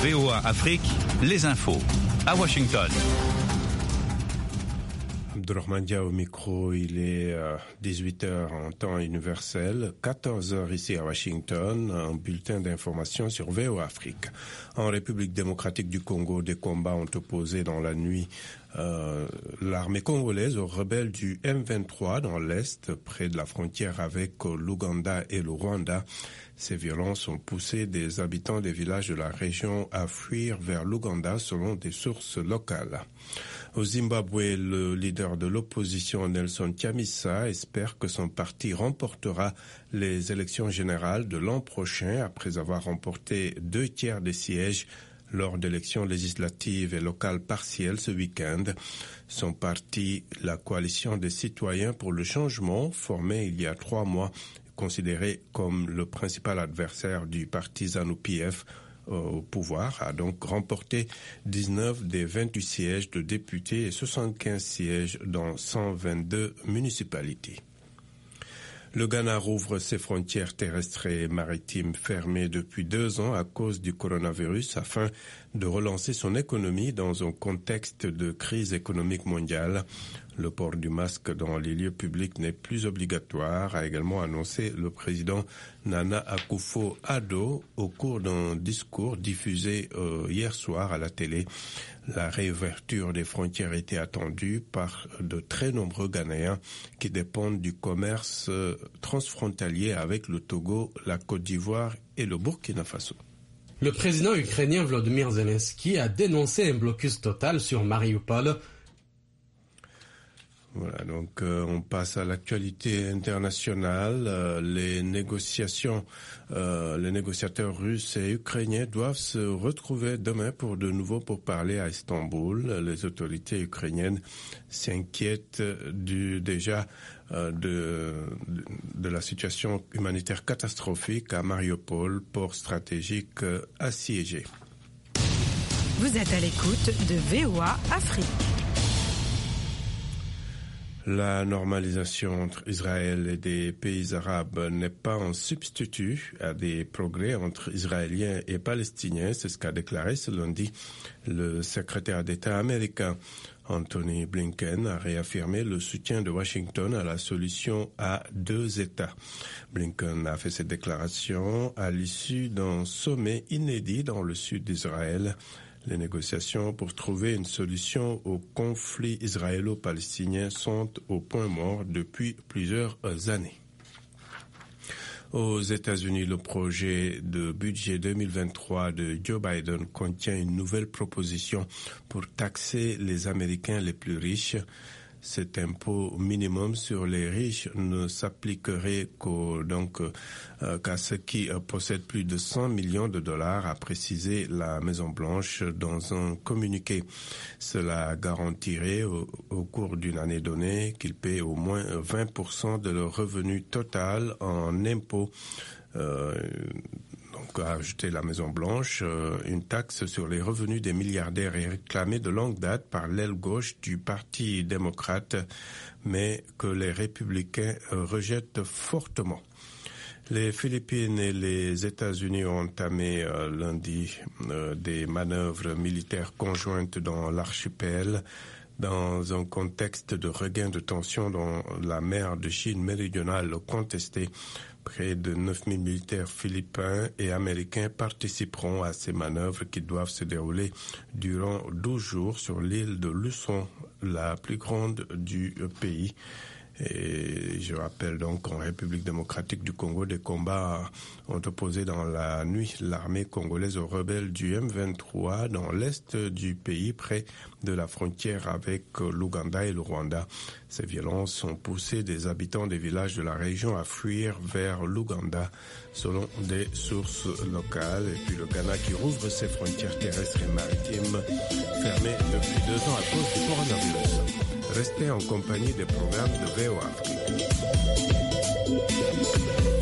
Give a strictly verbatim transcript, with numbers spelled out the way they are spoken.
V O A Afrique, les infos. À Washington. Abdourahmane Dia au micro, il est euh, dix-huit heures en temps universel, quatorze heures ici à Washington, un bulletin d'information sur V O A Afrique. En République démocratique du Congo, des combats ont opposé dans la nuit euh, l'armée congolaise aux rebelles du M vingt-trois dans l'Est, près de la frontière avec l'Ouganda et le Rwanda. Ces violences ont poussé des habitants des villages de la région à fuir vers l'Ouganda selon des sources locales. Au Zimbabwe, le leader de l'opposition Nelson Chamisa espère que son parti remportera les élections générales de l'an prochain après avoir remporté deux tiers des sièges lors d'élections législatives et locales partielles ce week-end. Son parti, la Coalition des citoyens pour le changement, formé il y a trois mois, considéré comme le principal adversaire du parti ZANU-P F au pouvoir, a donc remporté dix-neuf des vingt-huit sièges de députés et soixante-quinze sièges dans cent vingt-deux municipalités. Le Ghana rouvre ses frontières terrestres et maritimes fermées depuis deux ans à cause du coronavirus afin de relancer son économie dans un contexte de crise économique mondiale. Le port du masque dans les lieux publics n'est plus obligatoire, a également annoncé le président Nana Akufo-Addo au cours d'un discours diffusé euh, hier soir à la télé. La réouverture des frontières était attendue par de très nombreux Ghanéens qui dépendent du commerce euh, transfrontalier avec le Togo, la Côte d'Ivoire et le Burkina Faso. Le président ukrainien Volodymyr Zelensky a dénoncé un blocus total sur Mariupol. Voilà, donc euh, on passe à l'actualité internationale. Euh, les négociations, euh, les négociateurs russes et ukrainiens doivent se retrouver demain pour de nouveau pourparlers à Istanbul. Les autorités ukrainiennes s'inquiètent du déjà euh, de, de de la situation humanitaire catastrophique à Mariupol, port stratégique euh, assiégé. Vous êtes à l'écoute de V O A Afrique. La normalisation entre Israël et des pays arabes n'est pas un substitut à des progrès entre Israéliens et Palestiniens, c'est ce qu'a déclaré ce lundi le secrétaire d'État américain. Anthony Blinken a réaffirmé le soutien de Washington à la solution à deux États. Blinken a fait cette déclaration à l'issue d'un sommet inédit dans le sud d'Israël. Les négociations pour trouver une solution au conflit israélo-palestinien sont au point mort depuis plusieurs années. Aux États-Unis, le projet de budget deux mille vingt-trois de Joe Biden contient une nouvelle proposition pour taxer les Américains les plus riches. Cet impôt minimum sur les riches ne s'appliquerait qu'au, donc, euh, qu'à ceux qui euh, possèdent plus de cent millions de dollars, a précisé la Maison-Blanche dans un communiqué. Cela garantirait au, au cours d'une année donnée qu'ils paient au moins vingt pour cent de leur revenu total en impôts. Euh, donc, a ajouté la Maison-Blanche, euh, une taxe sur les revenus des milliardaires est réclamée de longue date par l'aile gauche du Parti démocrate, mais que les républicains euh, rejettent fortement. Les Philippines et les États-Unis ont entamé euh, lundi euh, des manœuvres militaires conjointes dans l'archipel, dans un contexte de regain de tension dans la mer de Chine méridionale contestée. Près de neuf mille militaires philippins et américains participeront à ces manœuvres qui doivent se dérouler durant douze jours sur l'île de Luzon, la plus grande du pays. Et je rappelle donc qu'en République démocratique du Congo, des combats ont opposé dans la nuit l'armée congolaise aux rebelles du M vingt-trois dans l'est du pays, près de la frontière avec l'Ouganda et le Rwanda. Ces violences ont poussé des habitants des villages de la région à fuir vers l'Ouganda, selon des sources locales. Et puis le Ghana qui rouvre ses frontières terrestres et maritimes, fermées depuis deux ans à cause du coronavirus. Restez en compagnie des programmes de V O A Afrique.